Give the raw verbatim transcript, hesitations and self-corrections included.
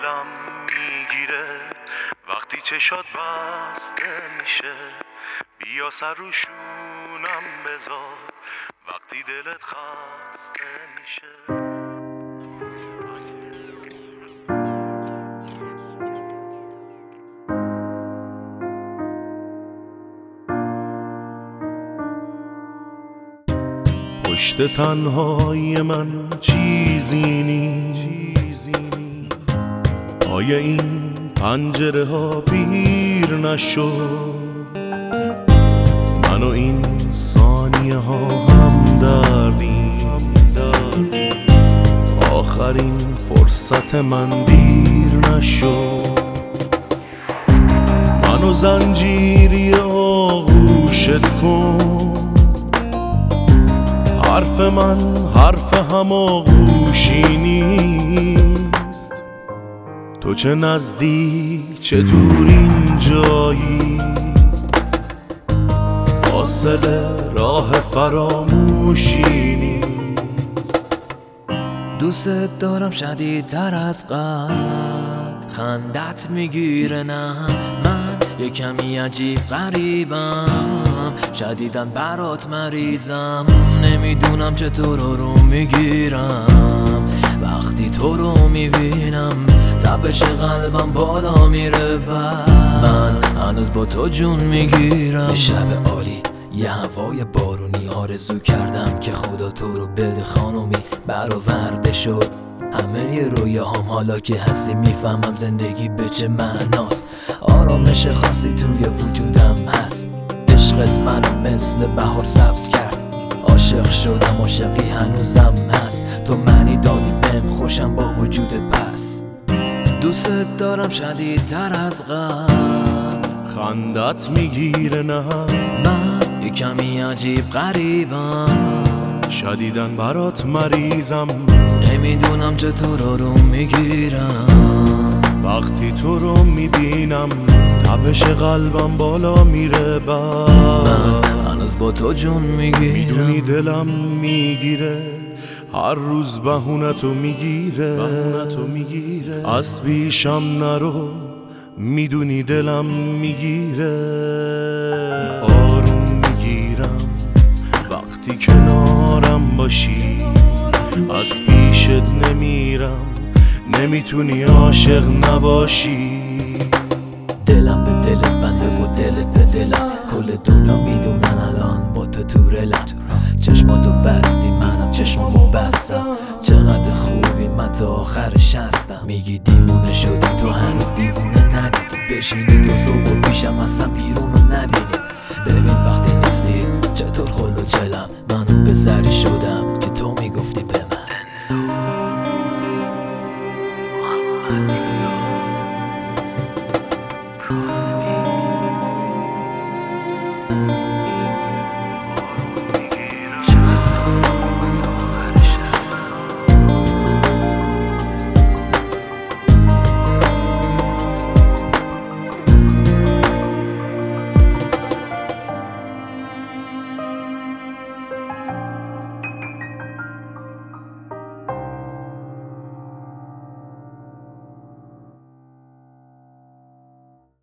دلم میگیره وقتی چشات بسته میشه. بیا سر رو شونم بذار وقتی دلت خسته میشه. پشت تنهای من چیزی نیست، آیا این پنجره ها پیر نشد؟ من و این ثانیه ها هم دردیم، آخرین فرصت من دیر نشد. من و زنجیری آغوشت کن، حرف من حرف هماغوشی نیست. تو چه نزدیک چه دور اینجایی، فاصله راه فراموشی نیست. دوست دارم شدیدتر از قبل، خندت میگیره نه من یه کمی عجیب غریبم، شدیدن برات مریضم، نمیدونم چطور رو میگیرم. وقتی تو رو میبینم تپش قلبم بالا میره، بعد من هنوز با تو جون میگیرم. شب عالی یه هوای بارونی، آرزو کردم که خدا تو رو بده خانومی. برآورده شد همه رویاهام، حالا که هستی میفهمم زندگی به چه معناست. آرامش خاصی توی وجودم هست، عشقت منو مثل بهار سبز کرد. عاشق شدم، عاشقی هنوزم هست، تو معنی دادی بهم خوشم با وجودت. پس دوست دارم شدیدتر از قبل، خندت میگیره نه من یه کمی عجیب غریبم، شدیدن برات مریضم، نمیدونم چطور رو میگیرم. وقتی تو رو میبینم تپش قلبم بالا میره، بعد من هنوز با تو جون میگیرم. میدونی دلم میگیره هر روز بهونتو میگیره، بهونتو میگیره. از پیشم نرو میدونی دلم میگیره. آروم میگیرم وقتی کنارم باشی، از پیشت نمیرم، نمیتونی عاشق نباشی. دلم به دلت بنده و دلت به دلم، کل دنیا میدونن الان با تو تو رلم. چشماتو بستی منم چشمامو بستم، چقدر خوبی من تا آخرش هستم. میگی دیوونه شدی تو هنوز دیوونه ندیدی، بشینی تو صبح و پیشم اصلا بیرونو نبینی. ببین وقتی نیستی چطور خلو چلم، من اون پسری شدم